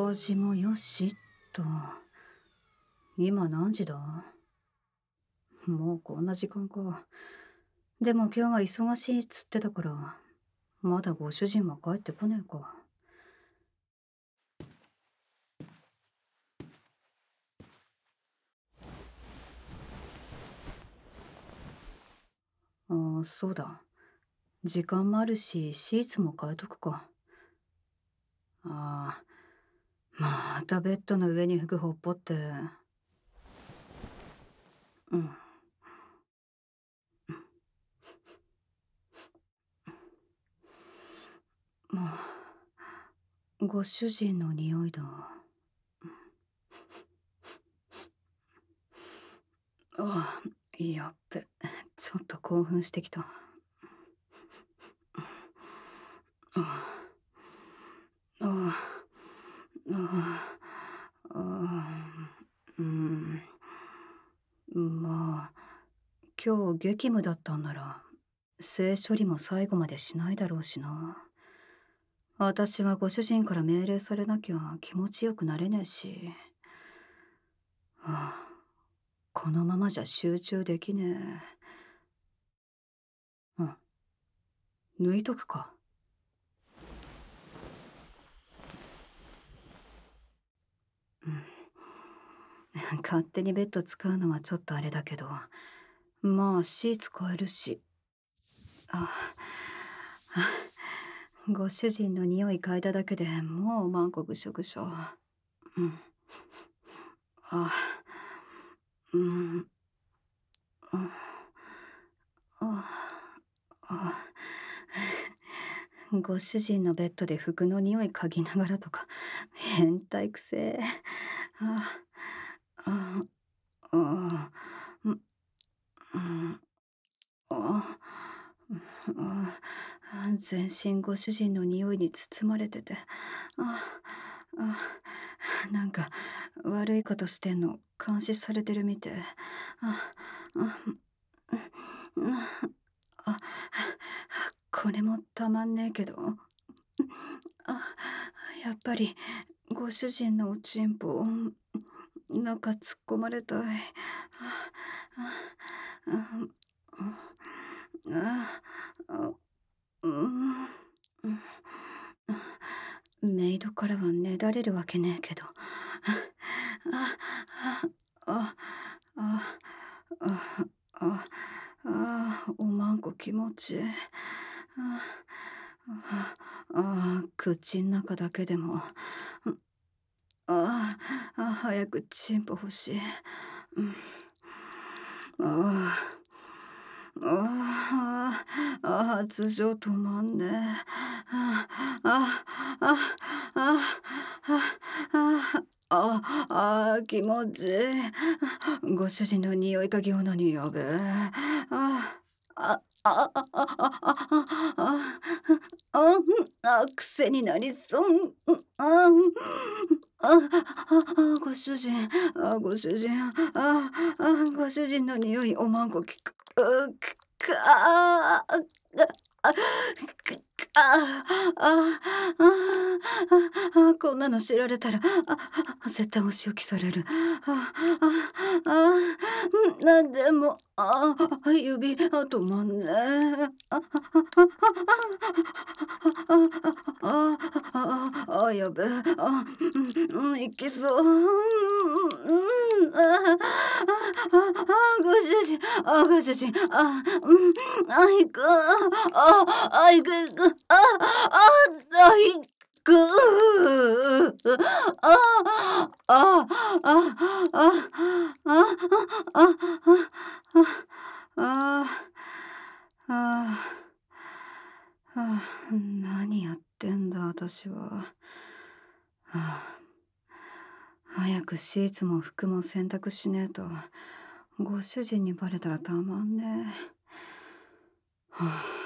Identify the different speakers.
Speaker 1: 掃除もよしと。今何時だ？もうこんな時間か。でも今日は忙しいっつってたから、まだご主人は帰ってこねえか。ああ、そうだ。時間もあるし、シーツも変えとくか。ああ、またベッドの上に服ほっぽって。うん。まあ、ご主人の匂いだ。ああ、やっべ。ちょっと興奮してきた。ああ、ああ、ああ、うん。まあ、今日激務だったんなら、性処理も最後までしないだろうしな。私はご主人から命令されなきゃ気持ちよくなれねえし。はあ、このままじゃ集中できねえ。うん、抜いとくか。うん。勝手にベッド使うのはちょっとあれだけど、まあシーツ変えるし。ああ、ご主人の匂い嗅いだだけでもうマンコぐしょぐしょ。うん。あ、うん。あ、あ、あ。ご主人のベッドで服の匂い嗅ぎながらとか、変態くせえ。ああ、ああ、うん、うん、ああ、全身ご主人の匂いに包まれてて、あなんか悪いことしてんの監視されてるみてえ。ああ、うん、あ、これもたまんねえけど。あ、やっぱりご主人のおちんぽ、中突っ込まれたい。ああ、ああ、うん、メイドからはねだれるわけねえけど。ああ、あ、あ、あ、おまんこ気持ちいい。口ん中だけでも。早くチンポ欲しい。うん。あ発情止まんねえ。ああ、ああ、気持ちいい。ご主人の匂い嗅ぎ女に呼べ。癖になりそう。ご主人、ご主人、ご主人の匂い、おまんこきく、ああ、あ、こんなの知られたら、絶対お仕置きされる。なんでも、指止まんねえ。やべえ。いきそう。ご主人、ご主人、行く。行く行く。行く。ああ、ああ、あ何やってんだ私は。早くシーツも服も洗濯しねえと、ご主人にバレたらたまんねえ。